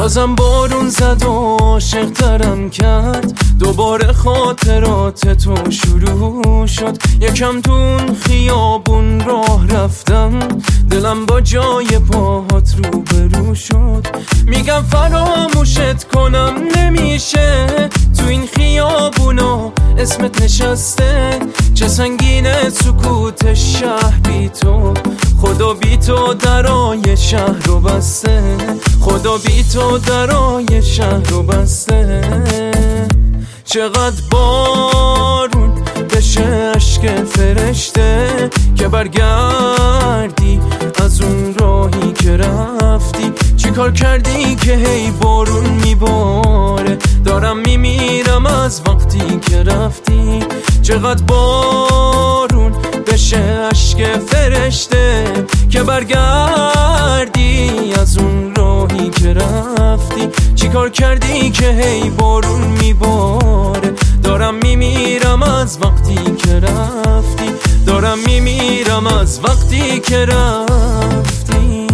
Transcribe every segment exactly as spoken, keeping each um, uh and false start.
بازم بارون زد و عاشق ترم کرد، دوباره خاطرات تو شروع شد. یکم تو اون خیابون راه رفتم، دلم با جای پاهات روبرو شد. میگم فراموشت کنم نمیشه، تو این خیابونا اسمت نشسته. چه سنگینه سکوت شهر بی تو، خدا بی تو درای شهر رو بسته. خدا بی تو درای شهر رو بسته. چقدر بارون بشه عشق فرشته، که برگردی از اون راهی که رفتی. چی کار کردی که هی بارون میباره، دارم میمیرم از وقتی که رفتی. چقدر بارون بشه عشق فرشته، که برگردی از اون راهی که رفتی. چی کار کردی که هی بارون میباره، دارم میمیرم از وقتی که رفتی. دارم میمیرم از وقتی که رفتی.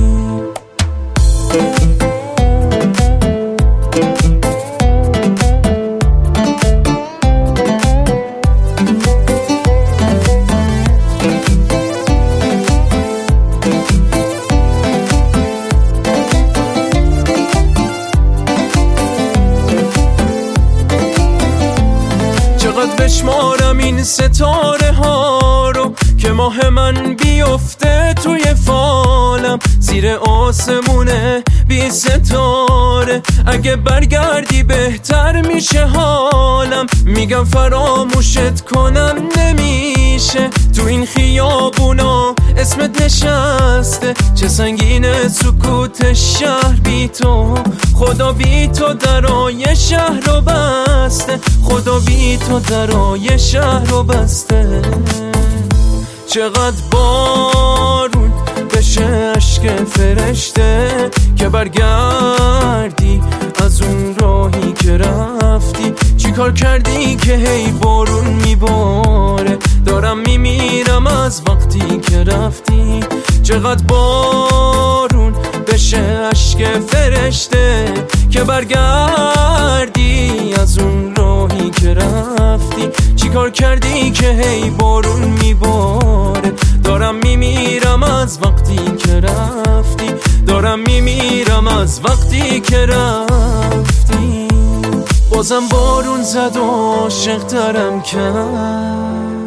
بشمارم این ستاره ها رو که ماه من بیفته توی فالم، زیر آسمونه بی ستاره. اگه برگردی بهتر میشه حالم. میگم فراموشت کنم نمیشه، تو این خیابونا اسمت نشسته. چه سنگینه سکوت شهر بی تو، خدا بی تو درای شهر رو بسته. خدا بی تو درای شهر رو بسته. چقدر بارون بشه عشق فرشته، که برگردی از اون راهی که رفتی. چی کار کردی که هی بارون میباره، دارم میمیرم از وقتی که رفتی. چقدر بارون بشه عشق فرشته، که برگردی از اون راهی که رفتی. چی کار کردی که هی بارون میباره، دارم میمیرم از وقتی که رفتی. دارم میمیرم از وقتی که رفتی. بازم بارون زد و عاشق ترم کرد،